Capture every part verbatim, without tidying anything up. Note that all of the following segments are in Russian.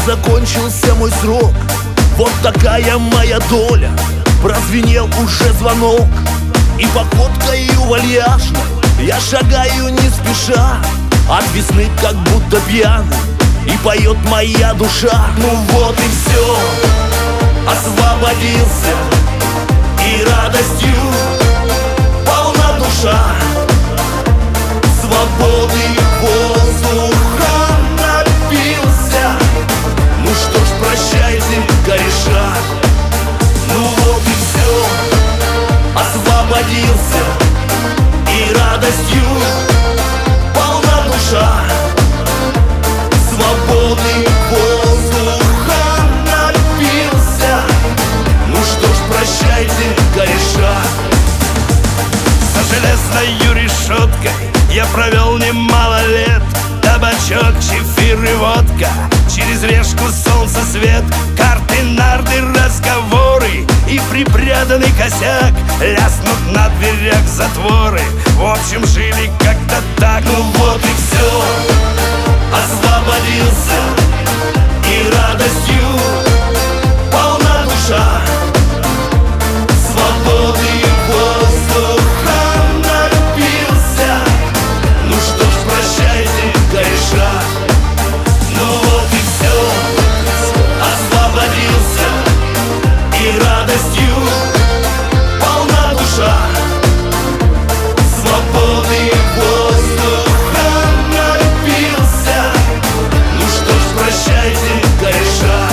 закончился мой срок, вот такая моя доля. Прозвенел уже звонок, и походкою вальяжно я шагаю не спеша, от весны как будто пьяный, и поет моя душа. Ну вот и все, освободился, и радостью полна душа. Свободы воздуха напился. Ну что ж, прощайте, кореша. Ну вот и все, освободился, и радостью полна душа. Свободы воздуха напился. Ну что ж, прощайте, кореша. За железною решеткой я провел немало лет. Табачок, чефир и водка, через решку солнце свет, карты, нарды, разговоры и припрятанный косяк ляснут на дверях затворы. В общем, жили как-то так. Ну вот и все, освободился, и радостью полна душа. Свободы воздуха напился. Ну что ж, прощайте, кореша. Ну вот и все, освободился, и радостью полна душа. Свободы воздуха напился. Ну что ж, прощайте, кореша.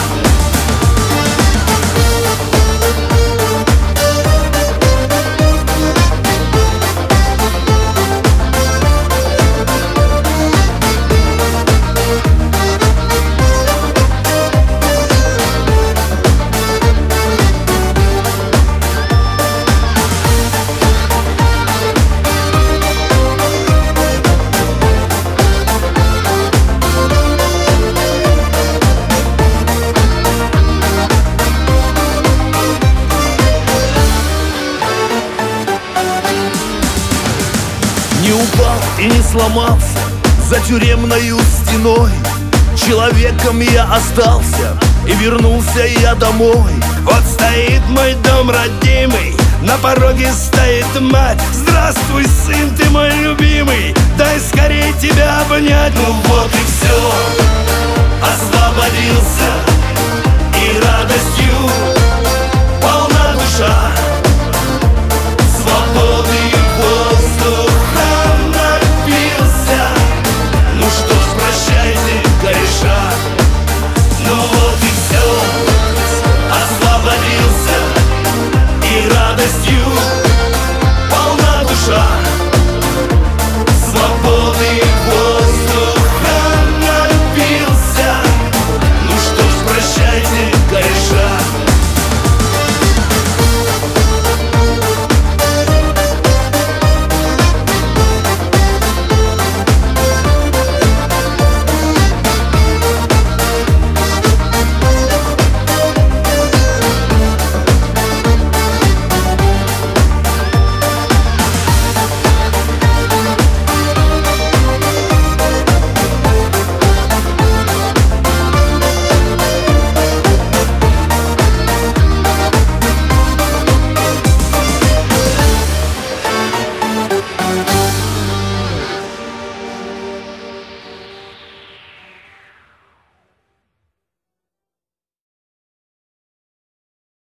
Не упал и не сломался за тюремною стеной. Человеком я остался, и вернулся я домой. Вот стоит мой дом родимый, на пороге стоит мать. Здравствуй, сын, ты мой любимый, дай скорей тебя обнять. Ну вот и все, освободился, и радостью